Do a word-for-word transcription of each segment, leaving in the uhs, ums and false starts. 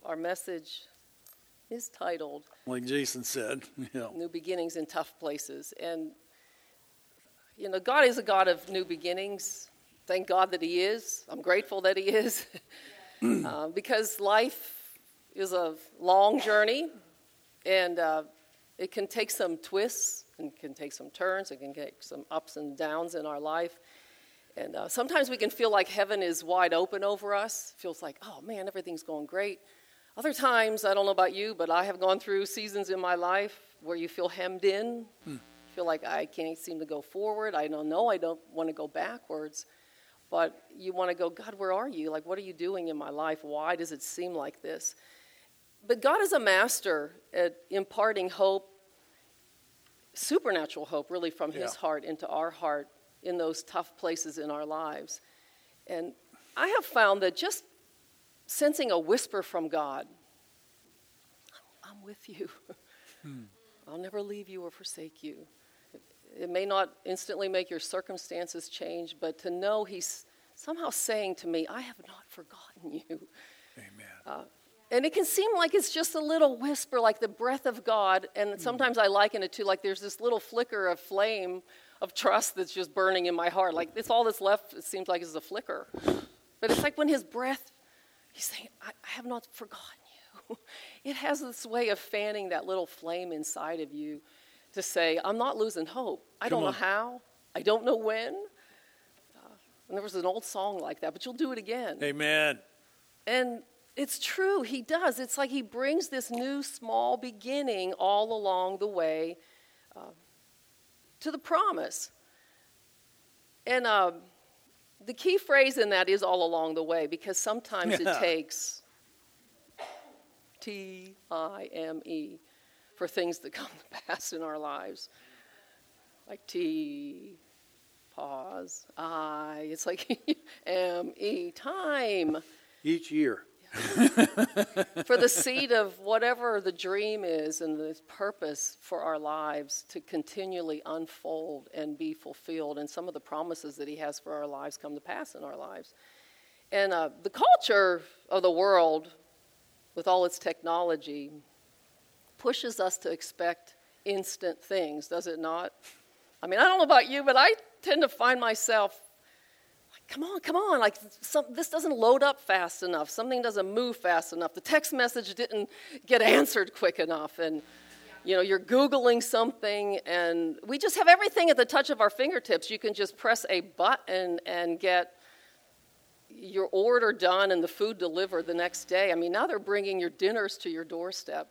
our message is titled, like Jason said, yeah. New Beginnings in Tough Places. And, you know, God is a God of new beginnings. Thank God that he is. I'm grateful that he is. uh, because life is a long journey, and uh, it can take some twists, and can take some turns, it can take some ups and downs in our life. And uh, sometimes we can feel like heaven is wide open over us. It feels like, oh man, everything's going great. Other times, I don't know about you, but I have gone through seasons in my life where you feel hemmed in. Hmm. You feel like I can't seem to go forward. I don't know, I don't want to go backwards. But you want to go, God, where are you? Like, what are you doing in my life? Why does it seem like this? But God is a master at imparting hope, supernatural hope, really, from his yeah. heart into our heart in those tough places in our lives. And I have found that just sensing a whisper from God, I'm with you. Hmm. I'll never leave you or forsake you. It may not instantly make your circumstances change, but to know he's somehow saying to me, I have not forgotten you. Amen. Uh, and it can seem like it's just a little whisper, like the breath of God. And sometimes I liken it to like there's this little flicker of flame of trust that's just burning in my heart. Like it's all that's left, it seems like, is a flicker. But it's like when his breath, he's saying, I, I have not forgotten you. It has this way of fanning that little flame inside of you to say, I'm not losing hope. I Come don't know on. how. I don't know when. Uh, and there was an old song like that, but you'll do it again. Amen. And it's true, he does. It's like he brings this new small beginning all along the way uh, to the promise. And uh, the key phrase in that is all along the way, because sometimes Yeah. it takes T I M E for things to come to pass in our lives. Like T, pause, I, it's like M E, time. Each year. For the seed of whatever the dream is and the purpose for our lives to continually unfold and be fulfilled, and some of the promises that he has for our lives come to pass in our lives. And uh, the culture of the world, with all its technology, pushes us to expect instant things, does it not? I mean, I don't know about you, but I tend to find myself Come on, come on, like some, this doesn't load up fast enough. Something doesn't move fast enough. The text message didn't get answered quick enough. And, you know, you're Googling something, and we just have everything at the touch of our fingertips. You can just press a button and get your order done and the food delivered the next day. I mean, now they're bringing your dinners to your doorstep.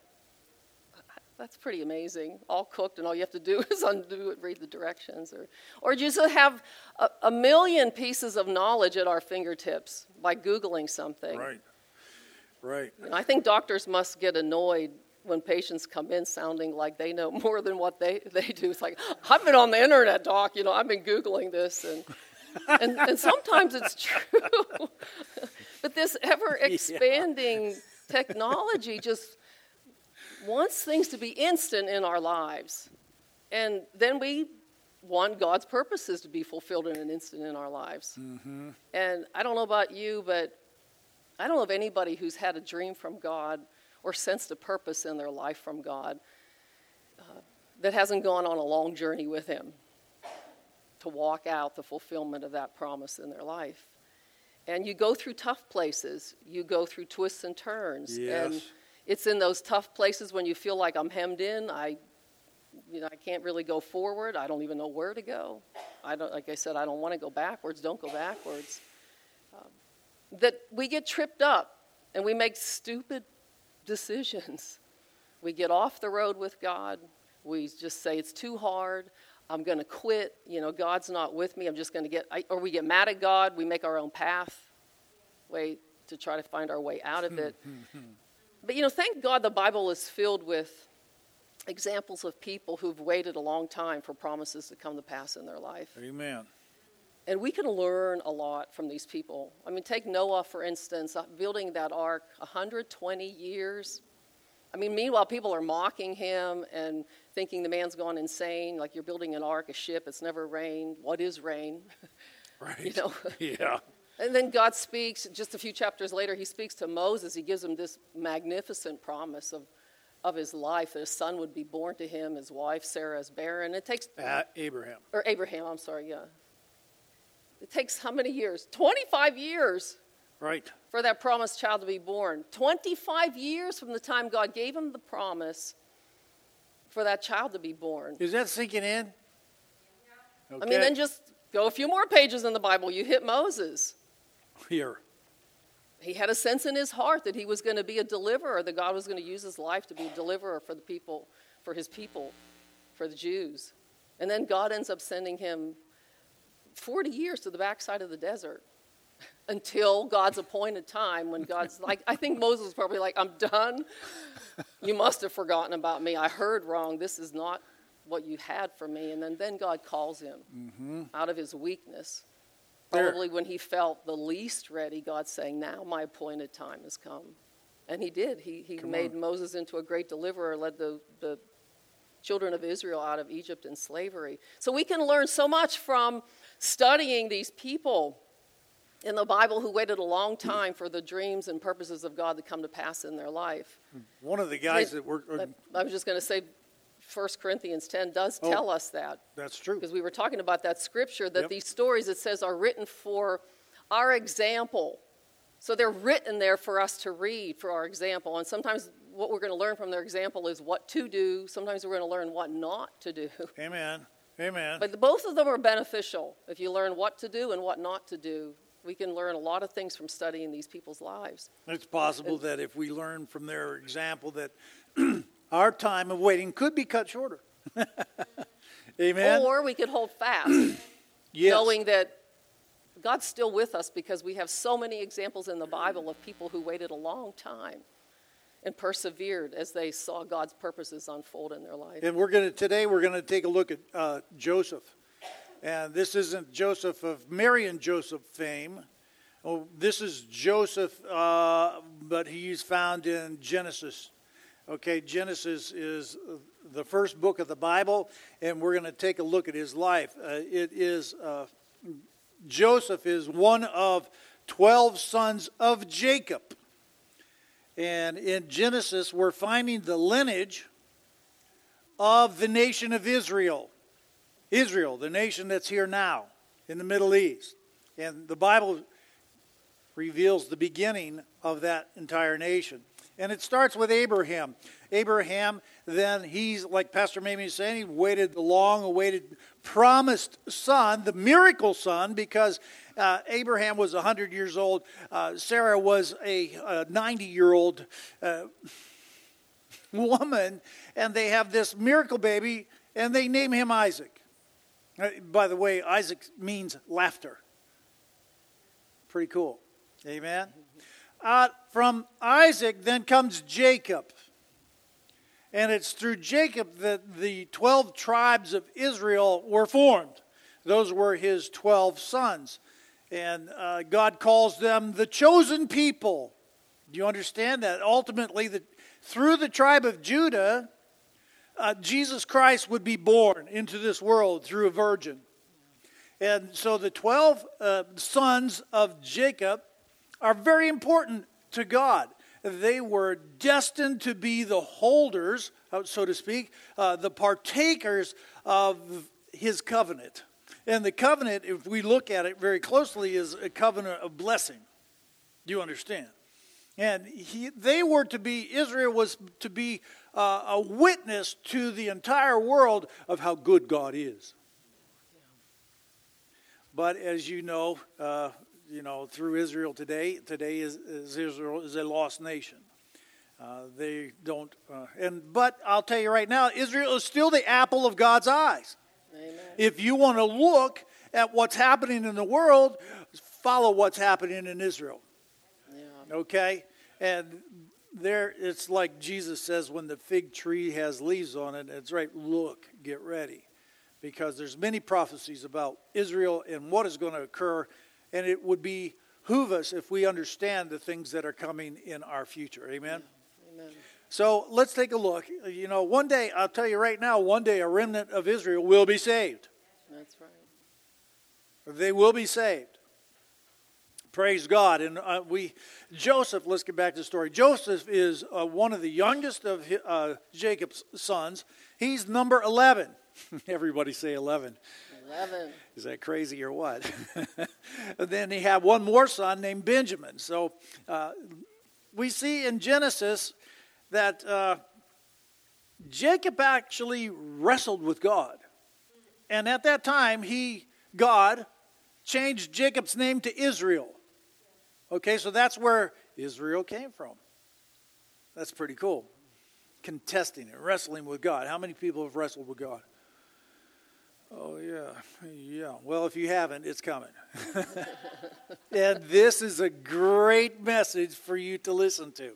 That's pretty amazing. All cooked, and all you have to do is undo it, read the directions. Or or just have a, a million pieces of knowledge at our fingertips by Googling something. Right, right. You know, I think doctors must get annoyed when patients come in sounding like they know more than what they, they do. It's like, I've been on the internet, doc. You know, I've been Googling this. And, and, and sometimes it's true. But this ever-expanding yeah. technology just wants things to be instant in our lives. And then we want God's purposes to be fulfilled in an instant in our lives. Mm-hmm. And I don't know about you, but I don't know of anybody who's had a dream from God or sensed a purpose in their life from God uh, that hasn't gone on a long journey with him to walk out the fulfillment of that promise in their life. And you go through tough places. You go through twists and turns. Yes. And it's in those tough places when you feel like I'm hemmed in. I, you know, I can't really go forward. I don't even know where to go. I don't, like I said, I don't want to go backwards. Don't go backwards. Um, that we get tripped up and we make stupid decisions. We get off the road with God. We just say it's too hard. I'm going to quit. You know, God's not with me. I'm just going to get, I, or we get mad at God. We make our own path, way to try to find our way out of it. But, you know, thank God the Bible is filled with examples of people who've waited a long time for promises to come to pass in their life. Amen. And we can learn a lot from these people. I mean, take Noah, for instance, building that ark, one hundred twenty years. I mean, meanwhile, people are mocking him and thinking the man's gone insane, like you're building an ark, a ship, it's never rained. What is rain? Right. You know? Yeah. And then God speaks, just a few chapters later, he speaks to Moses. He gives him this magnificent promise of, of his life, that a son would be born to him, his wife, Sarah, is barren. It takes... Uh, Abraham. Or Abraham, I'm sorry, yeah. It takes how many years? twenty-five years. Right. For that promised child to be born. twenty-five years from the time God gave him the promise for that child to be born. Is that sinking in? Okay. I mean, then just go a few more pages in the Bible. You hit Moses. Here. He had a sense in his heart that he was going to be a deliverer, that God was going to use his life to be a deliverer for the people, for his people, for the Jews. And then God ends up sending him forty years to the backside of the desert until God's appointed time, when God's like, I think Moses was probably like, I'm done. You must have forgotten about me. I heard wrong. This is not what you had for me. And then, then God calls him mm-hmm. out of his weakness. Probably there. When he felt the least ready, God's saying, now my appointed time has come. And he did. He, he made on. Moses into a great deliverer, led the, the children of Israel out of Egypt in slavery. So we can learn so much from studying these people in the Bible who waited a long time for the dreams and purposes of God to come to pass in their life. One of the guys they, that were... Uh, I was just going to say, First Corinthians ten does oh, tell us that. That's true. Because we were talking about that scripture, that yep. these stories, it says, are written for our example. So they're written there for us to read, for our example. And sometimes what we're going to learn from their example is what to do. Sometimes we're going to learn what not to do. Amen. Amen. But the, both of them are beneficial. If you learn what to do and what not to do, we can learn a lot of things from studying these people's lives. It's possible and, that if we learn from their example that our time of waiting could be cut shorter. Amen. Or we could hold fast, yes. knowing that God's still with us, because we have so many examples in the Bible of people who waited a long time and persevered as they saw God's purposes unfold in their life. And we're going to today we're going to take a look at uh, Joseph. And this isn't Joseph of Mary and Joseph fame. Oh, this is Joseph, uh, but he's found in Genesis. Okay, Genesis is the first book of the Bible, and we're going to take a look at his life. Uh, it is uh, Joseph is one of twelve sons of Jacob. And in Genesis, we're finding the lineage of the nation of Israel. Israel, the nation that's here now in the Middle East. And the Bible reveals the beginning of that entire nation. And it starts with Abraham. Abraham, then he's, like Pastor Mamie is saying, he waited the long-awaited promised son, the miracle son, because uh, Abraham was one hundred years old. Uh, Sarah was a ninety-year-old uh, woman, and they have this miracle baby, and they name him Isaac. Uh, by the way, Isaac means laughter. Pretty cool. Amen. Uh, from Isaac then comes Jacob. And it's through Jacob that the twelve tribes of Israel were formed. Those were his twelve sons. And uh, God calls them the chosen people. Do you understand that? Ultimately, the, through the tribe of Judah, uh, Jesus Christ would be born into this world through a virgin. And so the twelve uh, sons of Jacob are very important to God. They were destined to be the holders, so to speak, uh, the partakers of his covenant. And the covenant, if we look at it very closely, is a covenant of blessing. Do you understand? And he, they were to be, Israel was to be uh, a witness to the entire world of how good God is. But as you know, uh, you know, through Israel today, today is, is Israel is a lost nation. Uh, they don't, uh, and but I'll tell you right now, Israel is still the apple of God's eyes. Amen. If you want to look at what's happening in the world, follow what's happening in Israel. Yeah. Okay, and there it's like Jesus says, when the fig tree has leaves on it, it's right. Look, get ready, because there's many prophecies about Israel and what is going to occur. And it would behoove us if we understand the things that are coming in our future. Amen? Amen. So let's take a look. You know, one day, I'll tell you right now, one day a remnant of Israel will be saved. That's right. They will be saved. Praise God. And uh, we, Joseph, let's get back to the story. Joseph is uh, one of the youngest of uh, Jacob's sons. He's number eleven. Everybody say eleven. eleven. Is that crazy or what? Then he had one more son named Benjamin. So uh, we see in Genesis that uh, Jacob actually wrestled with God. And at that time, he, God, changed Jacob's name to Israel. Okay, so that's where Israel came from. That's pretty cool. Contesting and wrestling with God. How many people have wrestled with God? Oh, yeah. Yeah. Well, if you haven't, it's coming. And this is a great message for you to listen to.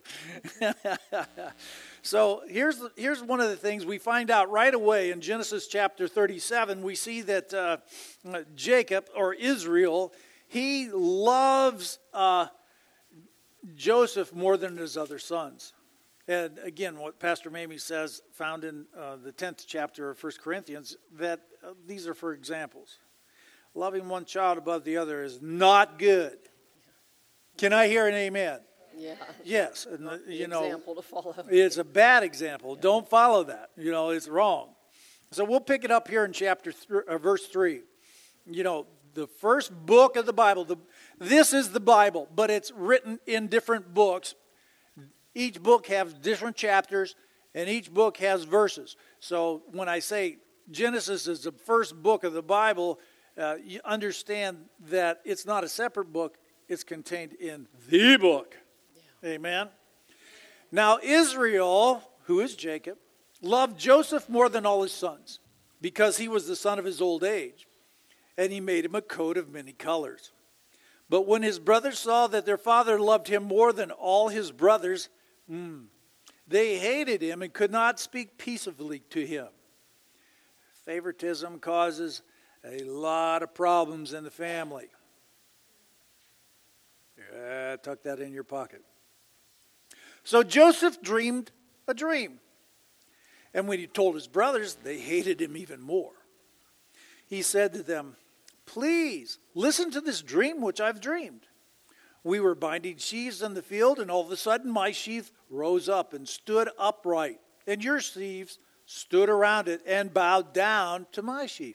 So here's here's one of the things we find out right away in Genesis chapter thirty-seven. We see that uh, Jacob, or Israel, he loves uh, Joseph more than his other sons. And again, what Pastor Mamie says, found in uh, the tenth chapter of First Corinthians, that uh, these are for examples. Loving one child above the other is not good. Can I hear an amen? Yeah. Yes. And, uh, you know, example to follow. It's a bad example. Don't follow that. You know, it's wrong. So we'll pick it up here in chapter th- uh, verse three. You know, the first book of the Bible. The, this is the Bible, but it's written in different books. Each book has different chapters, and each book has verses. So when I say Genesis is the first book of the Bible, uh, you understand that it's not a separate book. It's contained in the book. Yeah. Amen. Now Israel, who is Jacob, loved Joseph more than all his sons because he was the son of his old age, and he made him a coat of many colors. But when his brothers saw that their father loved him more than all his brothers, mm, they hated him and could not speak peaceably to him. Favoritism causes a lot of problems in the family. Yeah, tuck that in your pocket. So Joseph dreamed a dream. And when he told his brothers, they hated him even more. He said to them, "Please, listen to this dream which I've dreamed. We were binding sheaves in the field, and all of a sudden my sheaf rose up and stood upright, and your sheaves stood around it and bowed down to my sheaf."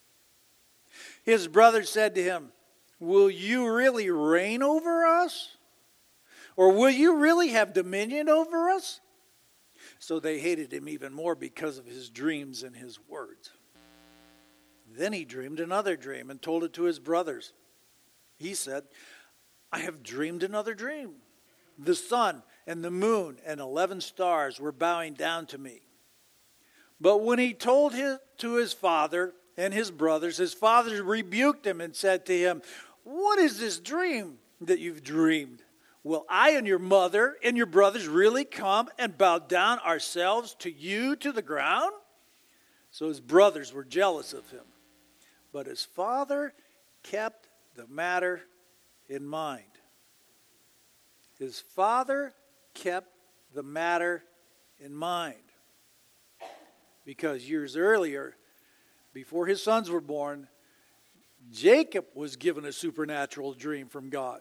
His brothers said to him, "Will you really reign over us? Or will you really have dominion over us?" So they hated him even more because of his dreams and his words. Then he dreamed another dream and told it to his brothers. He said, "I have dreamed another dream. The sun and the moon and eleven stars were bowing down to me." But when he told it to his father and his brothers, his father rebuked him and said to him, "What is this dream that you've dreamed? Will I and your mother and your brothers really come and bow down ourselves to you to the ground?" So his brothers were jealous of him. But his father kept the matter in mind. His father kept the matter in mind. Because years earlier, before his sons were born, Jacob was given a supernatural dream from God.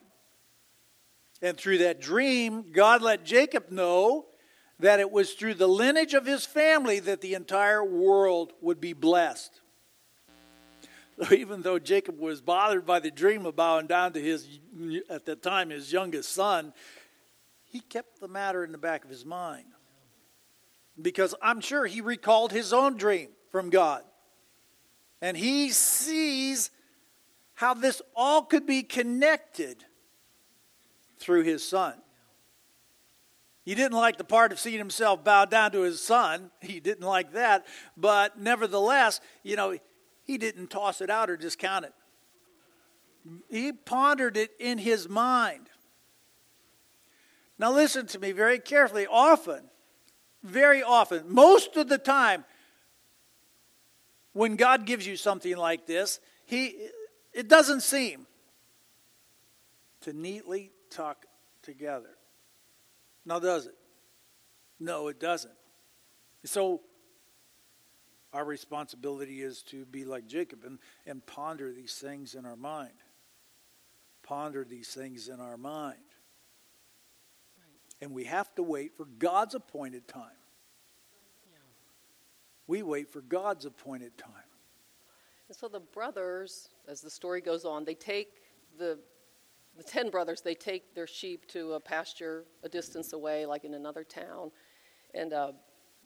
And through that dream, God let Jacob know that it was through the lineage of his family that the entire world would be blessed. So even though Jacob was bothered by the dream of bowing down to his, at that time, his youngest son, he kept the matter in the back of his mind. Because I'm sure he recalled his own dream from God. And he sees how this all could be connected through his son. He didn't like the part of seeing himself bow down to his son. He didn't like that. But nevertheless, you know, he didn't toss it out or discount it. He pondered it in his mind. Now listen to me very carefully. Often, very often, most of the time, when God gives you something like this, he it doesn't seem to neatly tuck together. Now, does it? No, it doesn't. So, our responsibility is to be like Jacob and, and ponder these things in our mind. ponder these things in our mind. And we have to wait for God's appointed time. Yeah. We wait for God's appointed time. And so the brothers, as the story goes on, they take the the ten brothers, they take their sheep to a pasture a distance away, like in another town. And uh,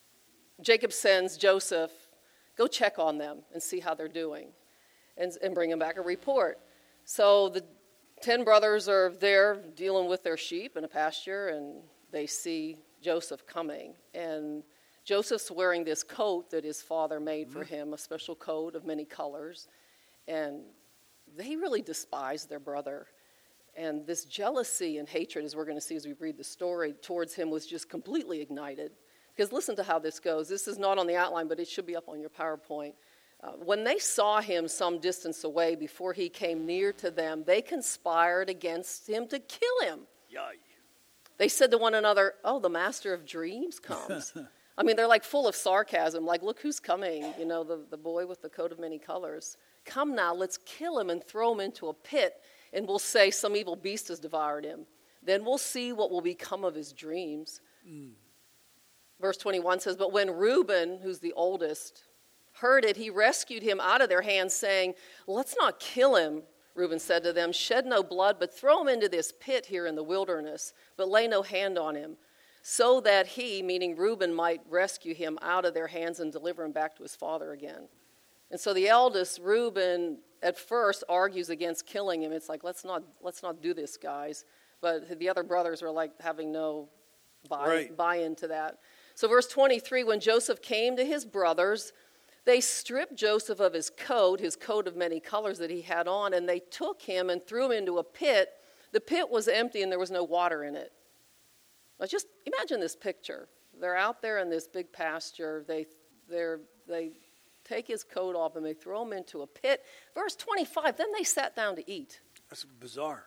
Jacob sends Joseph, go check on them and see how they're doing, and, and bring him back a report. So the ten brothers are there dealing with their sheep in a pasture, and they see Joseph coming. And Joseph's wearing this coat that his father made for him, a special coat of many colors. And they really despise their brother. And this jealousy and hatred, as we're going to see as we read the story, towards him was just completely ignited. Because listen to how this goes. This is not on the outline, but it should be up on your PowerPoint. Uh, when they saw him some distance away before he came near to them, they conspired against him to kill him. Yay. They said to one another, oh, the master of dreams comes. I mean, they're like full of sarcasm, like, look who's coming, you know, the, the boy with the coat of many colors. Come now, let's kill him and throw him into a pit, and we'll say some evil beast has devoured him. Then we'll see what will become of his dreams. Mm. Verse twenty-one says, but when Reuben, who's the oldest, heard it, he rescued him out of their hands, saying, let's not kill him. Reuben said to them, shed no blood, but throw him into this pit here in the wilderness, but lay no hand on him, so that he, meaning Reuben, might rescue him out of their hands and deliver him back to his father again. And so the eldest, Reuben, at first argues against killing him. It's like, let's not let's not do this, guys. But the other brothers are like having no buy, right. buy into that. So verse twenty-three, when Joseph came to his brothers, they stripped Joseph of his coat, his coat of many colors that he had on, and they took him and threw him into a pit. The pit was empty and there was no water in it. Now just imagine this picture. They're out there in this big pasture. They they're they take his coat off and they throw him into a pit. Verse twenty-five, then they sat down to eat. That's bizarre.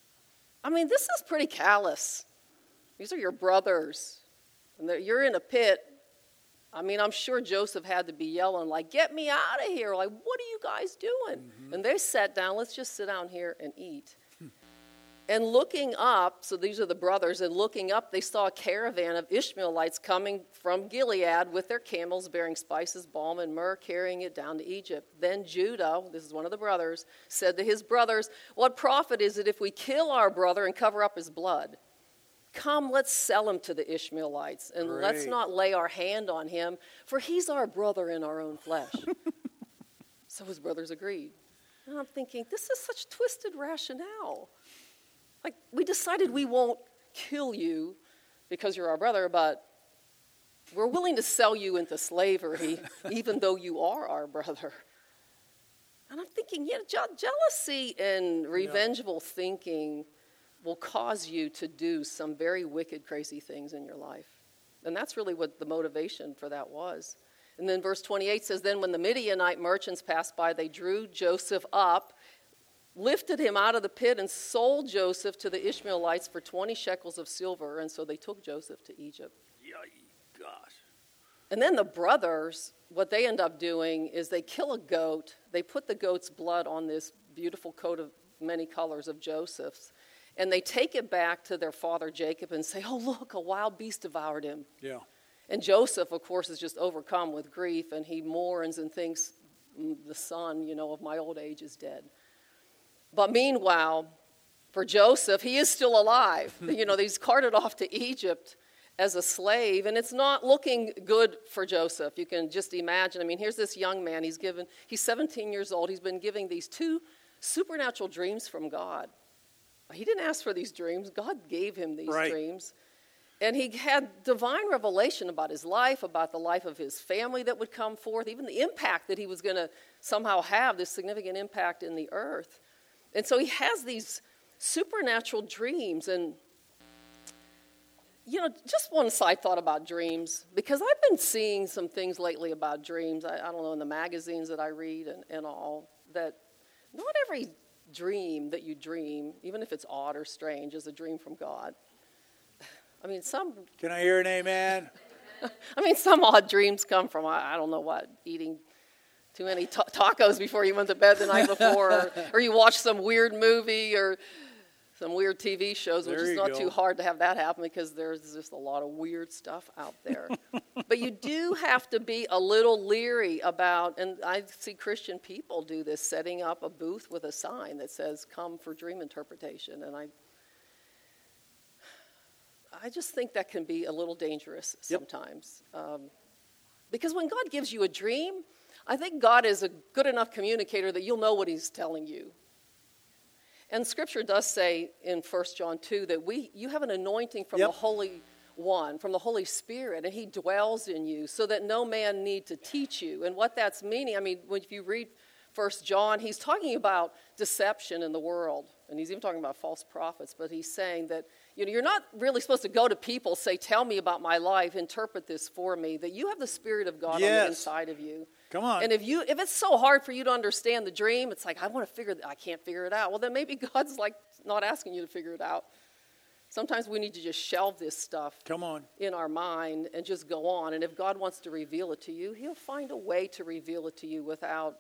I mean, this is pretty callous. These are your brothers. And you're in a pit. I mean, I'm sure Joseph had to be yelling, like, get me out of here. Like, what are you guys doing? Mm-hmm. And they sat down, let's just sit down here and eat. And looking up, so these are the brothers, and looking up, they saw a caravan of Ishmaelites coming from Gilead with their camels bearing spices, balm, and myrrh, carrying it down to Egypt. Then Judah, this is one of the brothers, said to his brothers, what profit is it if we kill our brother and cover up his blood? Come, let's sell him to the Ishmaelites, and Great. Let's not lay our hand on him, for he's our brother in our own flesh. So his brothers agreed. And I'm thinking, this is such twisted rationale. Like, we decided we won't kill you because you're our brother, but we're willing to sell you into slavery even though you are our brother. And I'm thinking, yeah, je- jealousy and revengeful yeah. thinking will cause you to do some very wicked, crazy things in your life. And that's really what the motivation for that was. And then verse twenty-eight says, then when the Midianite merchants passed by, they drew Joseph up, lifted him out of the pit, and sold Joseph to the Ishmaelites for twenty shekels of silver. And so they took Joseph to Egypt. Yikes, gosh. And then the brothers, what they end up doing is they kill a goat. They put the goat's blood on this beautiful coat of many colors of Joseph's. And they take it back to their father Jacob and say, oh, look, a wild beast devoured him. Yeah. And Joseph, of course, is just overcome with grief, and he mourns and thinks, the son, you know, of my old age is dead. But meanwhile, for Joseph, he is still alive. You know, he's carted off to Egypt as a slave, and it's not looking good for Joseph. You can just imagine. I mean, here's this young man. He's given, he's seventeen years old. He's been giving these two supernatural dreams from God. He didn't ask for these dreams. God gave him these right. dreams. And he had divine revelation about his life, about the life of his family that would come forth, even the impact that he was going to somehow have, this significant impact in the earth. And so he has these supernatural dreams. And, you know, just one side thought about dreams, because I've been seeing some things lately about dreams, I, I don't know, in the magazines that I read and, and all, that not every dream that you dream, even if it's odd or strange, is a dream from God. I mean, some... Can I hear an amen? I mean, some odd dreams come from, I, I don't know what, eating too many ta- tacos before you went to bed the night before, or, or you watch some weird movie, or, some weird T V shows, which There is you not go. too hard to have that happen because there's just a lot of weird stuff out there. But you do have to be a little leery about, and I see Christian people do this, setting up a booth with a sign that says, come for dream interpretation. And I I just think that can be a little dangerous sometimes. Yep. Um, because when God gives you a dream, I think God is a good enough communicator that you'll know what he's telling you. And Scripture does say in First John two that we you have an anointing from yep. the Holy One, from the Holy Spirit, and he dwells in you so that no man need to teach you. And what that's meaning, I mean, when if you read First John, he's talking about deception in the world. And he's even talking about false prophets, but he's saying that you know, you're not really supposed to go to people, say, tell me about my life, interpret this for me, that you have the Spirit of God yes. on the inside of you. Come on. And if you if it's so hard for you to understand the dream, it's like, I want to figure, I can't figure it out. Well, then maybe God's like not asking you to figure it out. Sometimes we need to just shelve this stuff Come on. in our mind and just go on. And if God wants to reveal it to you, he'll find a way to reveal it to you without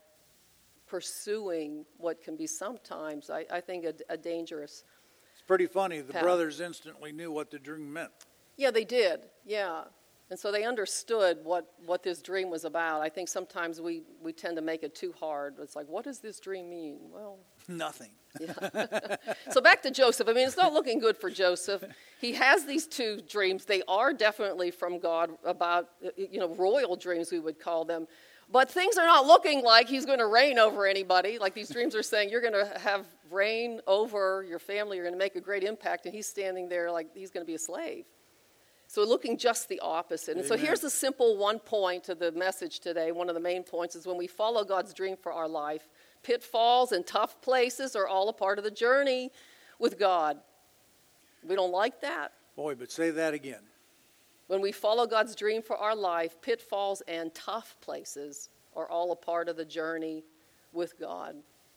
pursuing what can be sometimes, I, I think, a, a dangerous It's pretty funny. The path. brothers instantly knew what the dream meant. Yeah, they did. Yeah. And so they understood what, what this dream was about. I think sometimes we, we tend to make it too hard. It's like, what does this dream mean? Well, nothing. Yeah. So back to Joseph. I mean, it's not looking good for Joseph. He has these two dreams. They are definitely from God about, you know, royal dreams, we would call them. But things are not looking like he's going to reign over anybody. Like these dreams are saying, you're going to have reign over your family. You're going to make a great impact. And he's standing there like he's going to be a slave. So looking just the opposite. And Amen. so here's the simple one point to the message today. One of the main points is when we follow God's dream for our life, pitfalls and tough places are all a part of the journey with God. We don't like that. Boy, but say that again. When we follow God's dream for our life, pitfalls and tough places are all a part of the journey with God.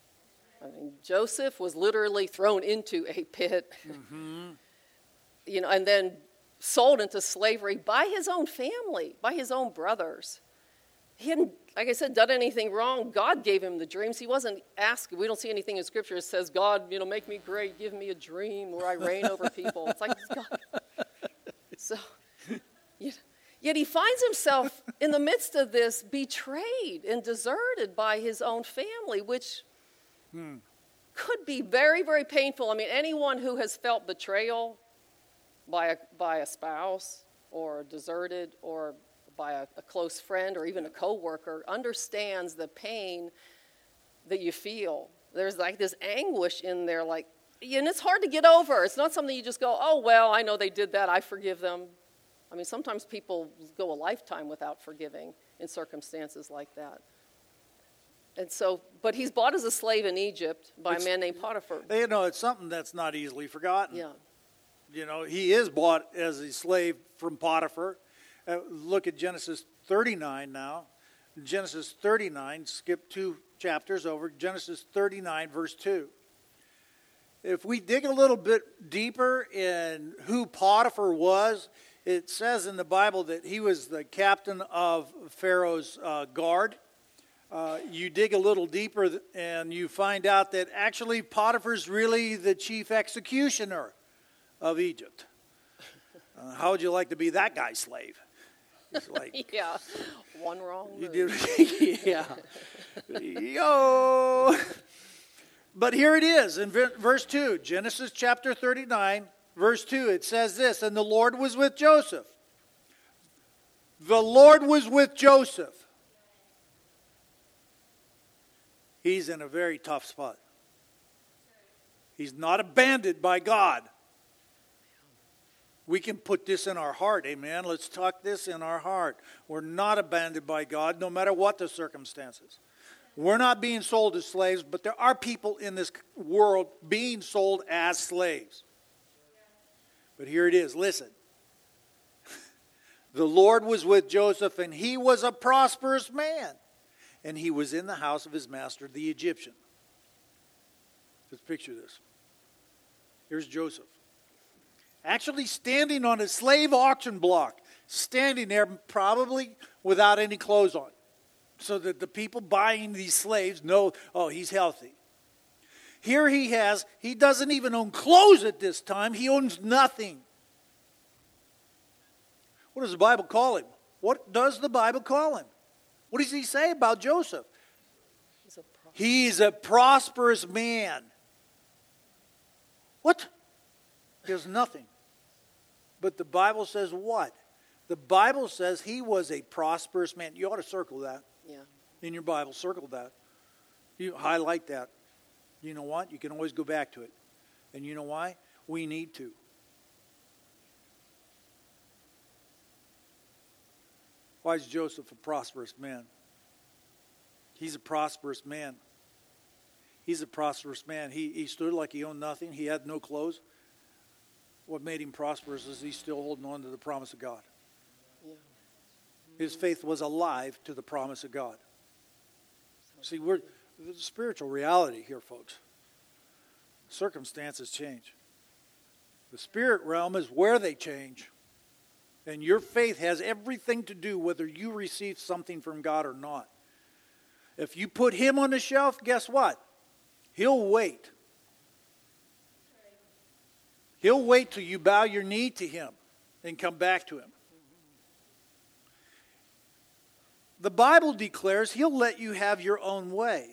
I mean, Joseph was literally thrown into a pit, mm-hmm. you know, and then sold into slavery by his own family, by his own brothers. He hadn't, like I said, done anything wrong. God gave him the dreams. He wasn't asking. We don't see anything in Scripture that says, God, you know, make me great. Give me a dream where I reign over people. It's like, God. So, yet, yet he finds himself in the midst of this betrayed and deserted by his own family, which hmm. could be very, very painful. I mean, anyone who has felt betrayal by a, by a spouse or deserted or by a, a close friend or even a coworker understands the pain that you feel. There's like this anguish in there, like, and it's hard to get over. It's not something you just go, oh, well, I know they did that. I forgive them. I mean, sometimes people go a lifetime without forgiving in circumstances like that. And so, but he's bought as a slave in Egypt by it's, a man named Potiphar. You know, it's something that's not easily forgotten. Yeah. You know, he is bought as a slave from Potiphar. Uh, look at Genesis thirty-nine now. Genesis thirty-nine, skip two chapters over. Genesis thirty-nine, verse two. If we dig a little bit deeper in who Potiphar was, it says in the Bible that he was the captain of Pharaoh's uh, guard. Uh, you dig a little deeper and you find out that actually Potiphar's really the chief executioner of Egypt. Uh, how would you like to be that guy's slave? It's like, yeah, one wrong move. You do, yeah. Yo. But here it is in verse two, Genesis chapter thirty-nine, verse two. It says this, and the Lord was with Joseph. The Lord was with Joseph. He's in a very tough spot. He's not abandoned by God. We can put this in our heart, amen. Let's talk this in our heart. We're not abandoned by God, no matter what the circumstances. We're not being sold as slaves, but there are people in this world being sold as slaves. But here it is, listen. The Lord was with Joseph, and he was a prosperous man. And he was in the house of his master, the Egyptian. Let's picture this. Here's Joseph. Actually standing on a slave auction block, standing there probably without any clothes on, so that the people buying these slaves know, oh, he's healthy. Here he has, he doesn't even own clothes at this time. He owns nothing. What does the Bible call him? What does the Bible call him? What does he say about Joseph? He's a, pro- He's a prosperous man. What? He has nothing. But the Bible says what? The Bible says he was a prosperous man. You ought to circle that. Yeah. In your Bible, circle that. You highlight that. You know what? You can always go back to it. And you know why? We need to. Why is Joseph a prosperous man? He's a prosperous man. He's a prosperous man. He, he stood like he owned nothing. He had no clothes. What made him prosperous is he's still holding on to the promise of God. Yeah. His faith was alive to the promise of God. See, we're there's a spiritual reality here, folks. Circumstances change. The spirit realm is where they change. And your faith has everything to do whether you receive something from God or not. If you put him on the shelf, guess what? He'll wait. He'll wait till you bow your knee to him and come back to him. The Bible declares he'll let you have your own way.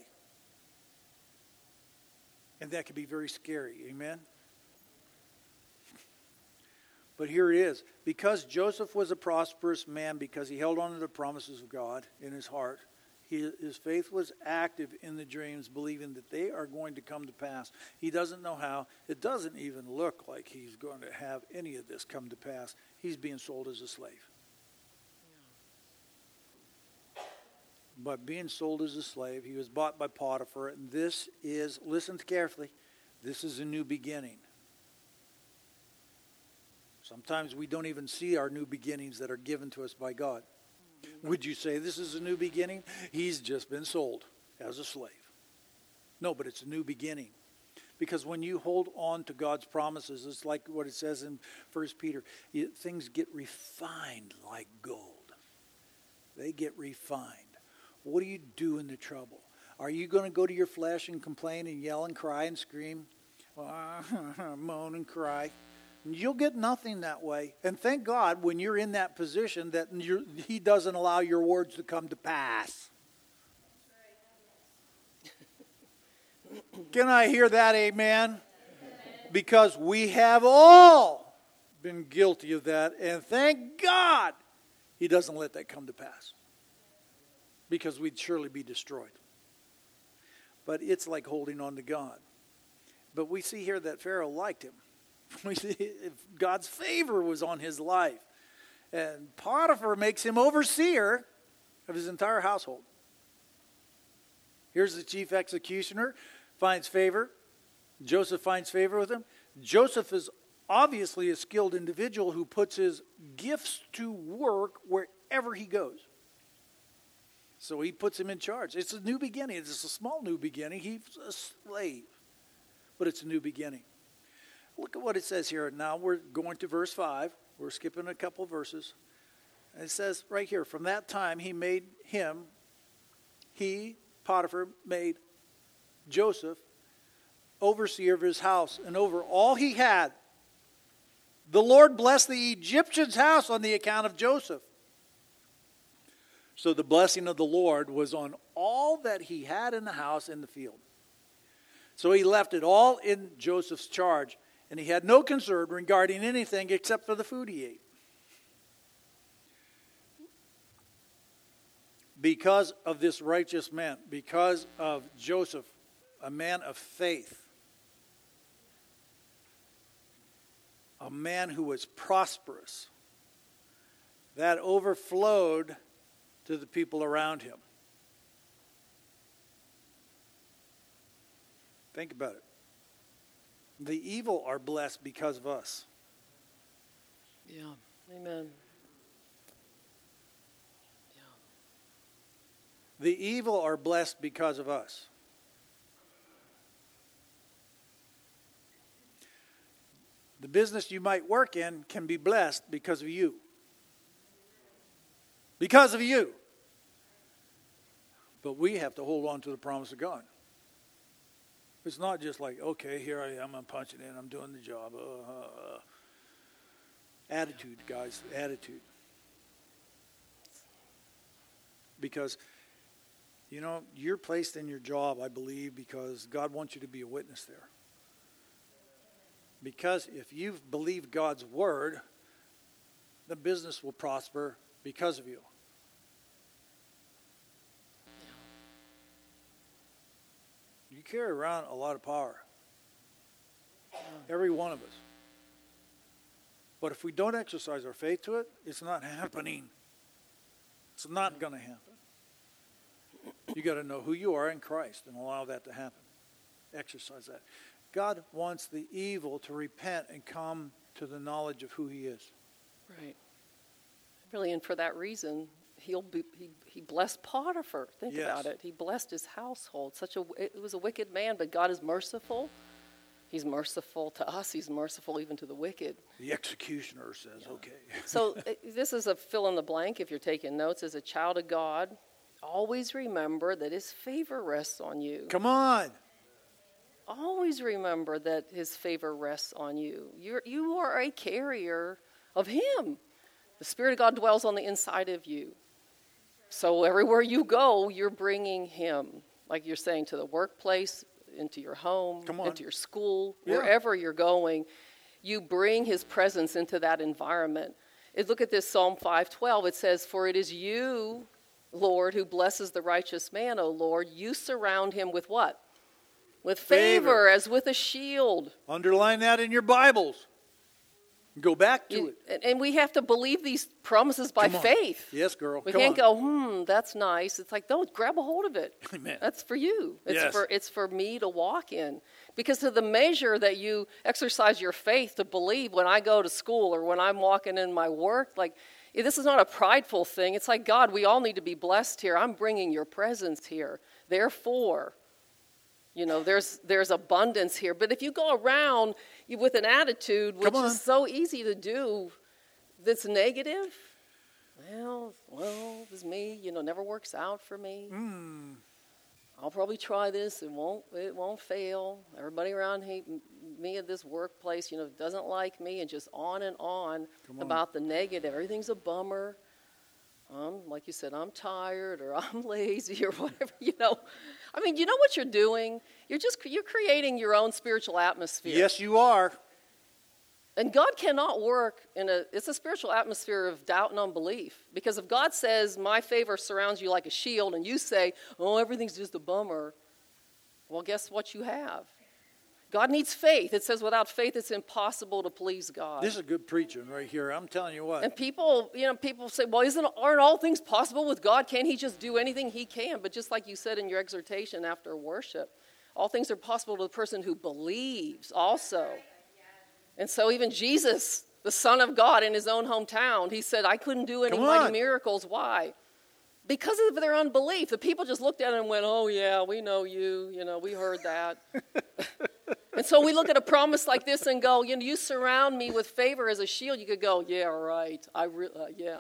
And that can be very scary. Amen? But here it is. Because Joseph was a prosperous man, because he held on to the promises of God in his heart, he, his faith was active in the dreams, believing that they are going to come to pass. He doesn't know how. It doesn't even look like he's going to have any of this come to pass. He's being sold as a slave. But being sold as a slave, he was bought by Potiphar. And this is, listen carefully, this is a new beginning. Sometimes we don't even see our new beginnings that are given to us by God. Would you say this is a new beginning? He's just been sold as a slave. No, but it's a new beginning. Because when you hold on to God's promises, it's like what it says in First Peter, you, things get refined like gold. They get refined. What do you do in the trouble? Are you going to go to your flesh and complain and yell and cry and scream? Moan and cry? You'll get nothing that way. And thank God when you're in that position that you're, he doesn't allow your words to come to pass. Can I hear that? Amen? Because we have all been guilty of that. And thank God he doesn't let that come to pass. Because we'd surely be destroyed. But it's like holding on to God. But we see here that Pharaoh liked him. We see if God's favor was on his life. And Potiphar makes him overseer of his entire household. Here's the chief executioner, finds favor. Joseph finds favor with him. Joseph is obviously a skilled individual who puts his gifts to work wherever he goes. So he puts him in charge. It's a new beginning. It's a small new beginning. He's a slave. But it's a new beginning. Look at what it says here. Now we're going to verse five. We're skipping a couple verses. And it says right here, from that time he made him, he, Potiphar, made Joseph overseer of his house and over all he had. The Lord blessed the Egyptian's house on the account of Joseph. So the blessing of the Lord was on all that he had in the house and the field. So he left it all in Joseph's charge. And he had no concern regarding anything except for the food he ate. Because of this righteous man, because of Joseph, a man of faith, a man who was prosperous, that overflowed to the people around him. Think about it. The evil are blessed because of us. Yeah. Amen. Yeah. The evil are blessed because of us. The business you might work in can be blessed because of you. Because of you. But we have to hold on to the promise of God. It's not just like, okay, here I am, I'm punching in, I'm doing the job. Uh, uh, attitude, guys, attitude. Because, you know, you're placed in your job, I believe, because God wants you to be a witness there. Because if you've believed God's word, the business will prosper because of you. You carry around a lot of power. Every one of us. But if we don't exercise our faith to it, it's not happening. It's not going to happen. You got to know who you are in Christ and allow that to happen. Exercise that. God wants the evil to repent and come to the knowledge of who he is. Right. Really, and for that reason, he'll be, he he blessed Potiphar. Think Yes. about it. He blessed his household. Such a it was a wicked man, but God is merciful. He's merciful to us. He's merciful even to the wicked. The executioner says, yeah. Okay. So uh, this is a fill in the blank if you're taking notes. As a child of God, always remember that his favor rests on you. Come on. Always remember that his favor rests on you. You're, you are a carrier of him. The Spirit of God dwells on the inside of you. So everywhere you go, you're bringing him. Like you're saying, to the workplace, into your home, into your school, yeah. Wherever you're going, you bring his presence into that environment. It, look at this Psalm five twelve. It says, "For it is you, Lord, who blesses the righteous man, O Lord. You surround him with what? With favor, favor, as with a shield." Underline that in your Bibles. Go back to you, it. And we have to believe these promises by faith. Yes, girl. We Come can't on. go, hmm, that's nice. It's like, don't grab a hold of it. Amen. That's for you. It's yes. for it's for me to walk in. Because of the measure that you exercise your faith to believe when I go to school or when I'm walking in my work, like, this is not a prideful thing. It's like, God, we all need to be blessed here. I'm bringing your presence here. Therefore, you know, there's there's abundance here. But if you go around with an attitude, which is so easy to do, that's negative, well, well, this is me, you know, never works out for me. Mm. I'll probably try this. It won't it won't fail. Everybody around he, me at this workplace, you know, doesn't like me, and just on and on, on. about the negative. Everything's a bummer. Um, like you said, I'm tired or I'm lazy or whatever, you know. I mean, you know what you're doing? You're just you're creating your own spiritual atmosphere. Yes, you are. And God cannot work in a, it's a spiritual atmosphere of doubt and unbelief. Because if God says, my favor surrounds you like a shield, and you say, oh, everything's just a bummer, well, guess what you have? God needs faith. It says without faith, it's impossible to please God. This is good preaching right here. I'm telling you what. And people, you know, people say, well, isn't, aren't all things possible with God? Can't he just do anything? He can. But just like you said in your exhortation after worship, all things are possible to the person who believes also. And so even Jesus, the Son of God in his own hometown, he said, I couldn't do any mighty miracles. Why? Because of their unbelief. The people just looked at it and went, oh, yeah, we know you. You know, we heard that. And so we look at a promise like this and go, you know, you surround me with favor as a shield. You could go, yeah, right. I re- uh, yeah.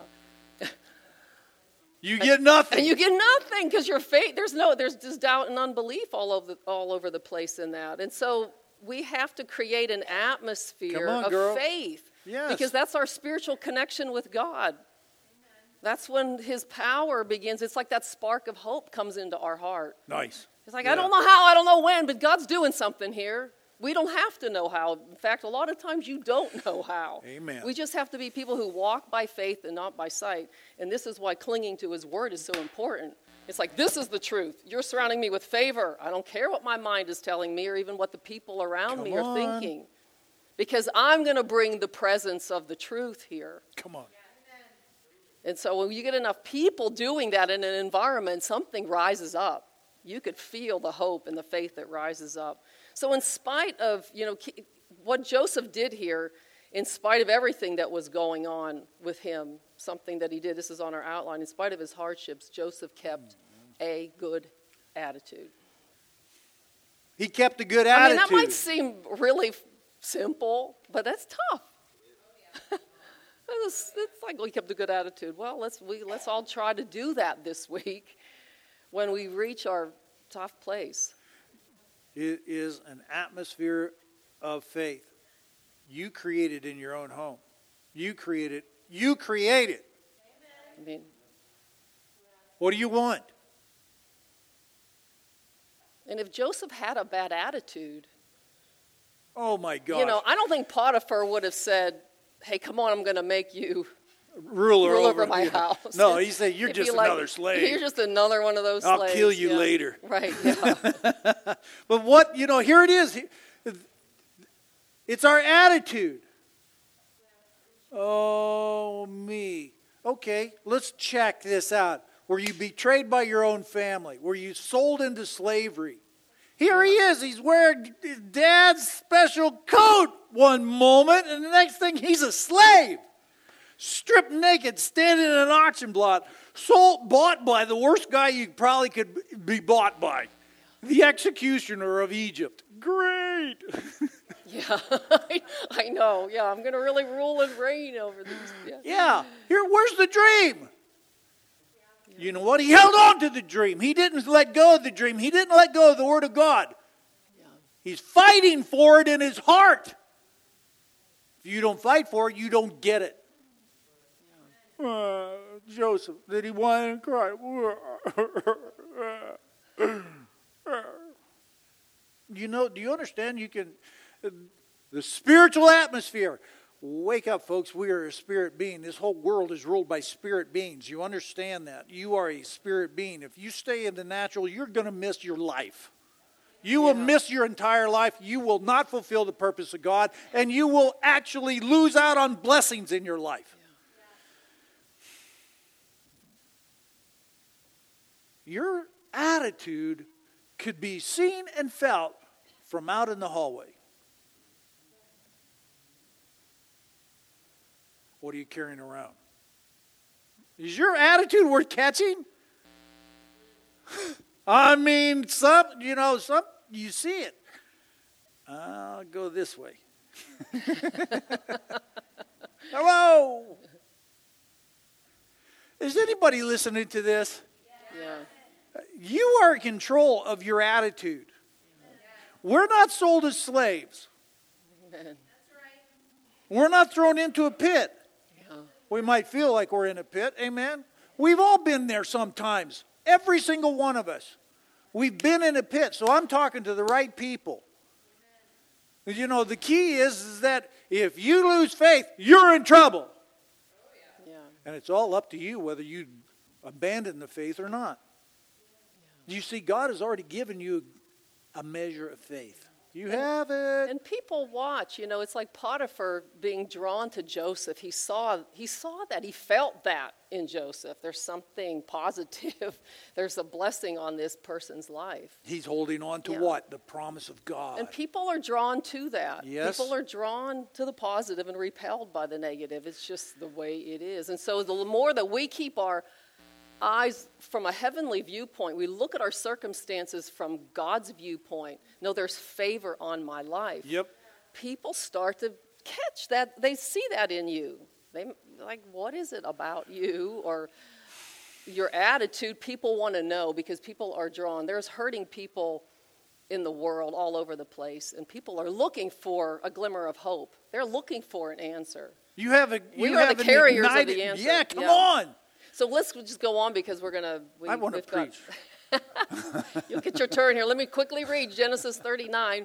You get nothing. And you get nothing because your faith, there's no, there's just doubt and unbelief all over, the, all over the place in that. And so we have to create an atmosphere on, of girl. faith. Yes. Because that's our spiritual connection with God. That's when his power begins. It's like that spark of hope comes into our heart. Nice. It's like, yeah. I don't know how, I don't know when, but God's doing something here. We don't have to know how. In fact, a lot of times you don't know how. Amen. We just have to be people who walk by faith and not by sight. And this is why clinging to his word is so important. It's like, this is the truth. You're surrounding me with favor. I don't care what my mind is telling me or even what the people around Come me are on. thinking. Because I'm going to bring the presence of the truth here. Come on. And so when you get enough people doing that in an environment, something rises up. You could feel the hope and the faith that rises up. So in spite of, you know, what Joseph did here, in spite of everything that was going on with him, something that he did, this is on our outline, in spite of his hardships, Joseph kept a good attitude. He kept a good attitude. I mean, that might seem really simple, but that's tough. It's, it's like we kept a good attitude. Well, let's we let's all try to do that this week when we reach our tough place. It is an atmosphere of faith. You create it in your own home. You create it. You create it. I mean, what do you want? and if Joseph had a bad attitude, Oh my gosh. you know, I don't think Potiphar would have said, hey, come on, I'm going to make you ruler, rule over, over my yeah. house. No, he said, you're He'd just be like, another slave. You're just another one of those I'll slaves. kill you yeah. later. Right, yeah. But what, you know, here it is. It's our attitude. Oh, me. Okay, let's check this out. Were you betrayed by your own family? Were you sold into slavery? Here he is. He's wearing his dad's special coat one moment, and the next thing he's a slave. Stripped naked, standing in an auction block, sold, bought by the worst guy you probably could be bought by, the executioner of Egypt. Great. Yeah, I, I know. Yeah, I'm going to really rule and reign over these. Yeah. Yeah. Here, where's the dream? You know what? He held on to the dream. He didn't let go of the dream. He didn't let go of the Word of God. Yeah. He's fighting for it in his heart. If you don't fight for it, you don't get it. Uh, Joseph, did he whine and cry? You know, do you understand? You can, uh, the spiritual atmosphere. Wake up, folks. We are a spirit being. This whole world is ruled by spirit beings. You understand that. You are a spirit being. If you stay in the natural, you're going to miss your life. You will Yeah. miss your entire life. You will not fulfill the purpose of God. And you will actually lose out on blessings in your life. Your attitude could be seen and felt from out in the hallway. What are you carrying around? Is your attitude worth catching? I mean, some, you know, some, you see it. I'll go this way. Hello. Is anybody listening to this? Yeah. You are in control of your attitude. We're not sold as slaves. Amen. We're not thrown into a pit. Yeah. We might feel like we're in a pit. Amen. We've all been there sometimes. Every single one of us. We've been in a pit. So I'm talking to the right people. You know, the key is, is that if you lose faith, you're in trouble. Yeah. And it's all up to you whether you abandon the faith or not. You see, God has already given you a measure of faith. You have it. And people watch, you know, it's like Potiphar being drawn to Joseph. He saw, he saw that. He felt that in Joseph. There's something positive. There's a blessing on this person's life. He's holding on to Yeah. what? The promise of God. And people are drawn to that. Yes. People are drawn to the positive and repelled by the negative. It's just the way it is. And so the more that we keep our eyes from a heavenly viewpoint, we look at our circumstances from God's viewpoint. No, there's favor on my life. Yep. People start to catch that. They see that in you. They like, what is it about you or your attitude? People want to know because people are drawn. There's hurting people in the world all over the place, and people are looking for a glimmer of hope. They're looking for an answer. You have a. We you are have the an carriers of ignited, the answer. Yeah, come Yeah. on. So let's just go on because we're going to... I want to preach. You'll get your turn here. Let me quickly read Genesis thirty-nine.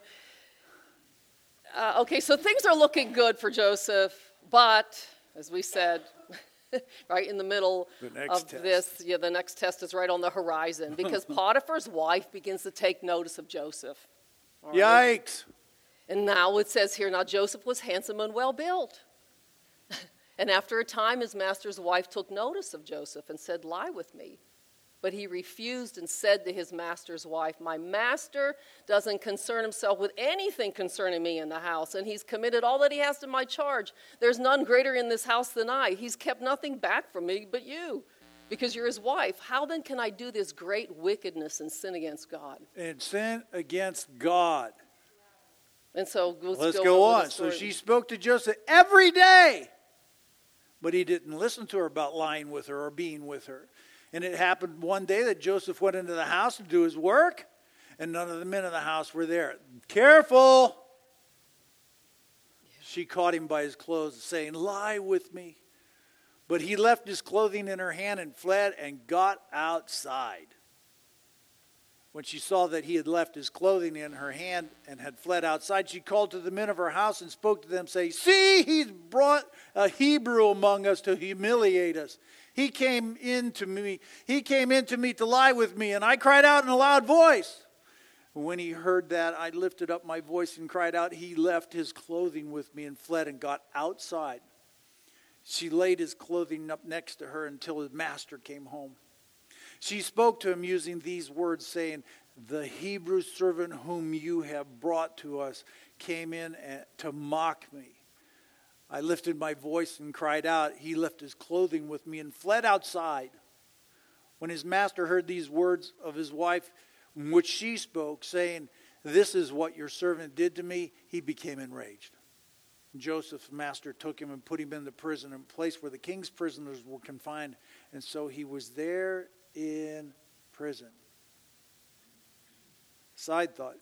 Uh, okay, so things are looking good for Joseph, but, as we said, right in the middle The next of test. this, yeah, the next test is right on the horizon because Potiphar's wife begins to take notice of Joseph. All right? Yikes. And now it says here, now Joseph was handsome and well built. And after a time, his master's wife took notice of Joseph and said, lie with me. But he refused and said to his master's wife, my master doesn't concern himself with anything concerning me in the house, and he's committed all that he has to my charge. There's none greater in this house than I. He's kept nothing back from me but you, because you're his wife. How then can I do this great wickedness and sin against God? And sin against God. And so let's, Let's go, go on. on. with the So story. she spoke to Joseph every day. But he didn't listen to her about lying with her or being with her. And it happened one day that Joseph went into the house to do his work. and none of the men in the house were there. Careful! She caught him by his clothes, saying, lie with me. But he left his clothing in her hand and fled and got outside. When she saw that he had left his clothing in her hand and had fled outside, she called to the men of her house and spoke to them, saying, see, he's brought a Hebrew among us to humiliate us. He came in to me, he came in to me to lie with me, and I cried out in a loud voice. When he heard that, I lifted up my voice and cried out. He left his clothing with me and fled and got outside. She laid his clothing up next to her until his master came home. She spoke to him using these words, saying, the Hebrew servant whom you have brought to us came in to mock me. I lifted my voice and cried out. He left his clothing with me and fled outside. When his master heard these words of his wife, which she spoke, saying, this is what your servant did to me, he became enraged. Joseph's master took him and put him in the prison, in a place where the king's prisoners were confined. And so he was there in prison. Side thought.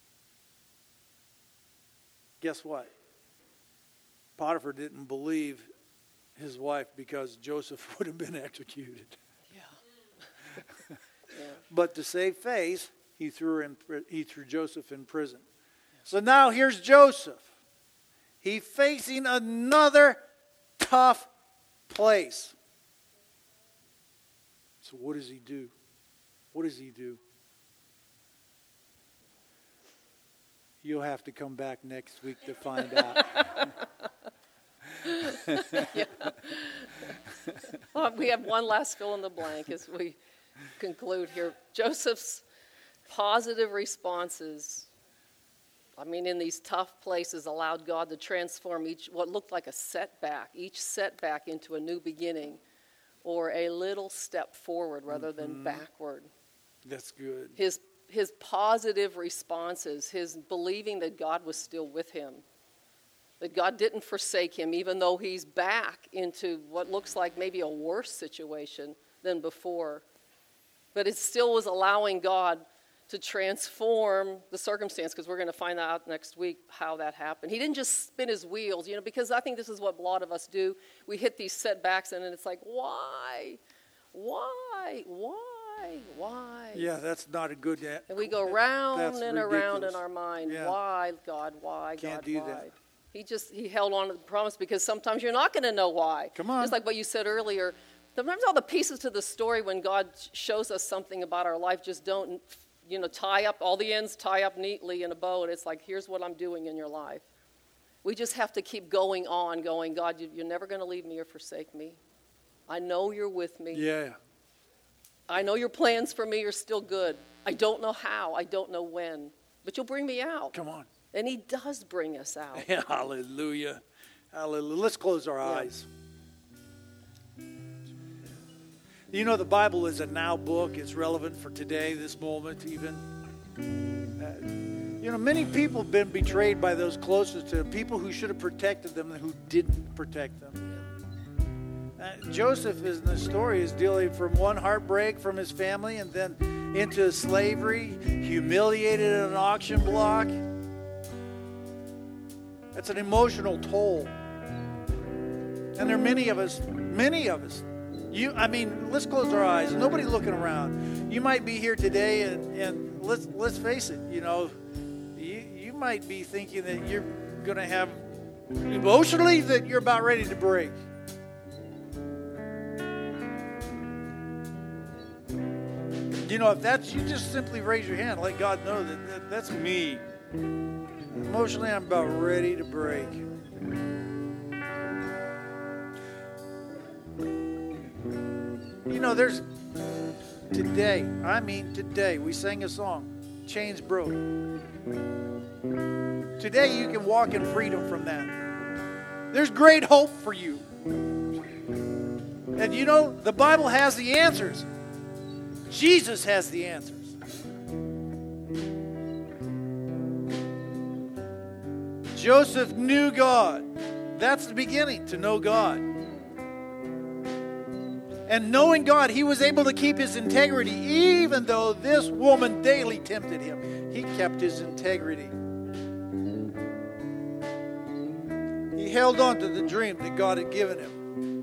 Guess what? Potiphar didn't believe his wife because Joseph would have been executed. Yeah. yeah. But to save face, he threw in, he threw Joseph in prison. Yeah. So now here's Joseph. He's facing another tough place. So what does he do? What does he do? You'll have to come back next week to find out. yeah. Well, we have one last fill in the blank as we conclude here. Joseph's positive responses, I mean, in these tough places, allowed God to transform each, what looked like a setback, each setback into a new beginning or a little step forward rather than mm-hmm. backward. That's good. His his positive responses, his believing that God was still with him, that God didn't forsake him, even though he's back into what looks like maybe a worse situation than before. But it still was allowing God to transform the circumstance, because we're going to find out next week how that happened. He didn't just spin his wheels, you know, because I think this is what a lot of us do. We hit these setbacks and then it's like, why? Why? Why? Why? Yeah, that's not a good... Uh, and we go round that's and ridiculous. around in our mind. Yeah. Why, God? Why, Can't God? do why? that. He just, he held on to the promise because sometimes you're not going to know why. Come on. Just like what you said earlier. Sometimes all the pieces to the story when God shows us something about our life just don't, you know, tie up, all the ends tie up neatly in a bow. And it's like, here's what I'm doing in your life. We just have to keep going on, going, God, you, you're never going to leave me or forsake me. I know you're with me. Yeah. I know your plans for me are still good. I don't know how. I don't know when. But you'll bring me out. Come on. And he does bring us out. Yeah, hallelujah. Hallelujah. Let's close our Yeah. eyes. You know, the Bible is a now book. It's relevant for today, this moment even. Uh, you know, many people have been betrayed by those closest to them, people who should have protected them and who didn't protect them. Uh, Joseph is in the story is dealing from one heartbreak from his family and then into slavery, humiliated at an auction block. That's an emotional toll. And there are many of us, many of us. You, I mean, let's close our eyes. Nobody looking around. You might be here today, and, and let's let's face it. You know, you you might be thinking that you're going to have emotionally that you're about ready to break. You know, if that's you, just simply raise your hand. Let God know that, that that's me. Emotionally, I'm about ready to break. You know, there's today, I mean today, we sang a song, Chains Broke. Today you can walk in freedom from that. There's great hope for you. And you know, the Bible has the answers. Jesus has the answers. Joseph knew God. That's the beginning, to know God. And knowing God, he was able to keep his integrity, even though this woman daily tempted him. He kept his integrity. He held on to the dream that God had given him.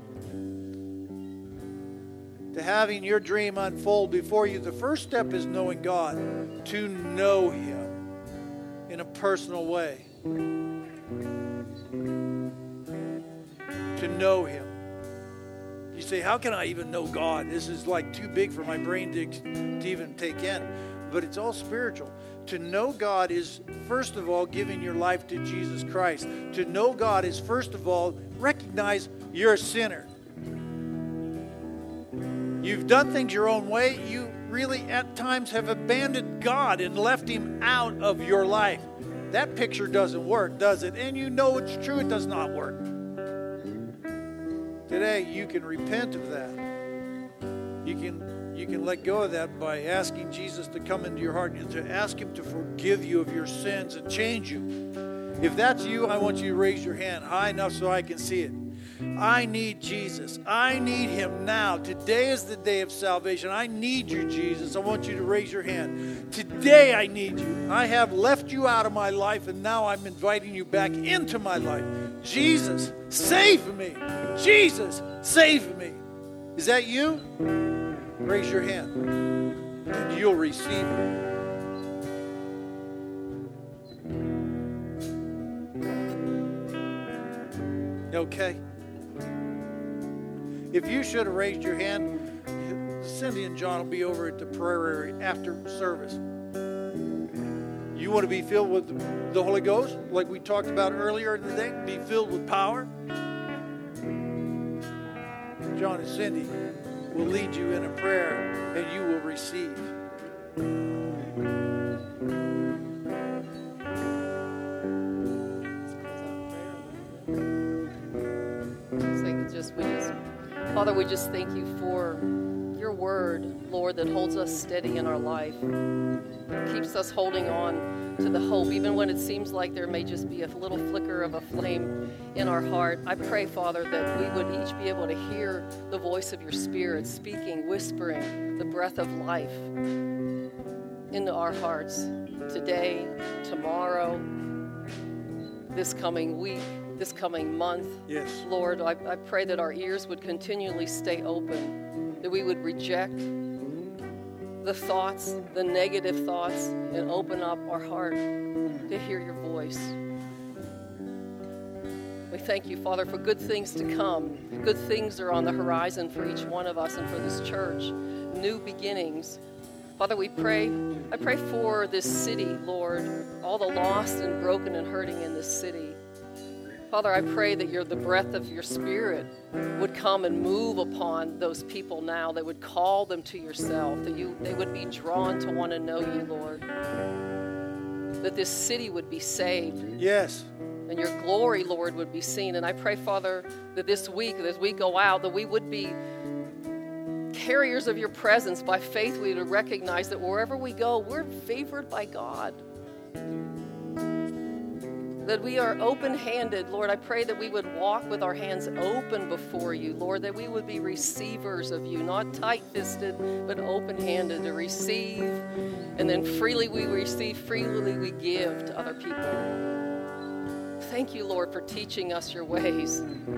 To having your dream unfold before you, the first step is knowing God, to know him in a personal way. To know him. You say, how can I even know God? This is like too big for my brain to, to even take in. But it's all spiritual. To know God is, first of all, giving your life to Jesus Christ. To know God is, first of all, recognize you're a sinner. You've done things your own way. You really, at times, have abandoned God and left him out of your life. That picture doesn't work, does it? And you know it's true, it does not work. Today, you can repent of that. You can you can let go of that by asking Jesus to come into your heart and to ask him to forgive you of your sins and change you. If that's you, I want you to raise your hand high enough so I can see it. I need Jesus. I need him now. Today is the day of salvation. I need you, Jesus. I want you to raise your hand. Today I need you. I have left you out of my life, and now I'm inviting you back into my life. Jesus, save me. Jesus, save me. Is that you? Raise your hand, and you'll receive it. Okay. If you should have raised your hand, Cindy and John will be over at the prayer area after service. You want to be filled with the Holy Ghost, like we talked about earlier in the day? Be filled with power? John and Cindy will lead you in a prayer, and you will receive. Just, we just, Father, we just thank you for your word, Lord, that holds us steady in our life, keeps us holding on to the hope, even when it seems like there may just be a little flicker of a flame in our heart. I pray, Father, that we would each be able to hear the voice of your Spirit speaking, whispering the breath of life into our hearts today, tomorrow, this coming week, this coming month. Yes. Lord, I, I pray that our ears would continually stay open, that we would reject the thoughts, the negative thoughts, and open up our heart to hear your voice. We thank you, Father, for good things to come. Good things are on the horizon for each one of us and for this church. New beginnings. Father, we pray, I pray for this city, Lord, all the lost and broken and hurting in this city. Father, I pray that your, the breath of your Spirit would come and move upon those people now, that would call them to yourself, that you, they would be drawn to want to know you, Lord. That this city would be saved. Yes. And your glory, Lord, would be seen. And I pray, Father, that this week, as we go out, that we would be carriers of your presence. By faith, we would recognize that wherever we go, we're favored by God. That we are open-handed. Lord, I pray that we would walk with our hands open before you. Lord, that we would be receivers of you, not tight-fisted, but open-handed to receive. And then freely we receive, freely we give to other people. Thank you, Lord, for teaching us your ways.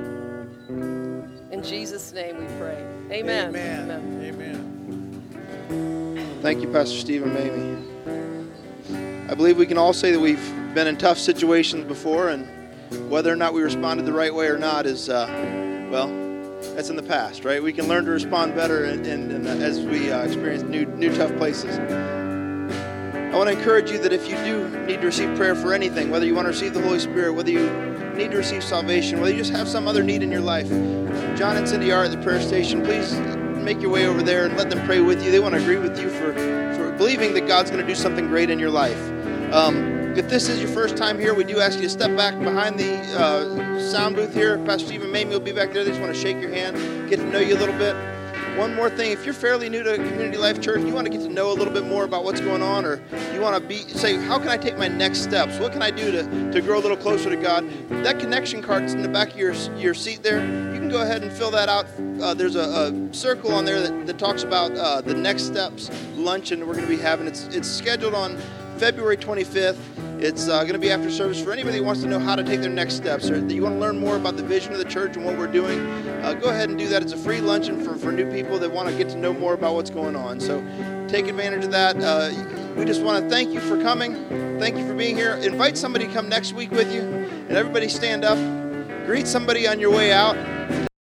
In Jesus' name we pray. Amen. Amen. Amen. Amen. Thank you, Pastor Steve and Mamie. I believe we can all say that we've been in tough situations before, and whether or not we responded the right way or not is, uh, well, that's in the past, right? We can learn to respond better in, in, in, as we uh, experience new, new tough places. I want to encourage you that if you do need to receive prayer for anything, whether you want to receive the Holy Spirit, whether you need to receive salvation, whether you just have some other need in your life, John and Cindy are at the prayer station. Please make your way over there and let them pray with you. They want to agree with you for, for believing that God's going to do something great in your life. Um, if this is your first time here, we do ask you to step back behind the uh, sound booth here. Pastor Steve and Mamie will be back there. They just want to shake your hand, get to know you a little bit. One more thing, if you're fairly new to Community Life Church, you want to get to know a little bit more about what's going on, or you want to be say, how can I take my next steps? What can I do to, to grow a little closer to God? That connection card's in the back of your, your seat there. You can go go ahead and fill that out. Uh, there's a, a circle on there that, that talks about uh, the Next Steps luncheon we're going to be having. It's it's scheduled on February twenty-fifth. It's uh, going to be after service for anybody that wants to know how to take their next steps, or that you want to learn more about the vision of the church and what we're doing. Uh, go ahead and do that. It's a free luncheon for, for new people that want to get to know more about what's going on. So take advantage of that. Uh, we just want to thank you for coming. Thank you for being here. Invite somebody to come next week with you, and everybody stand up. Greet somebody on your way out.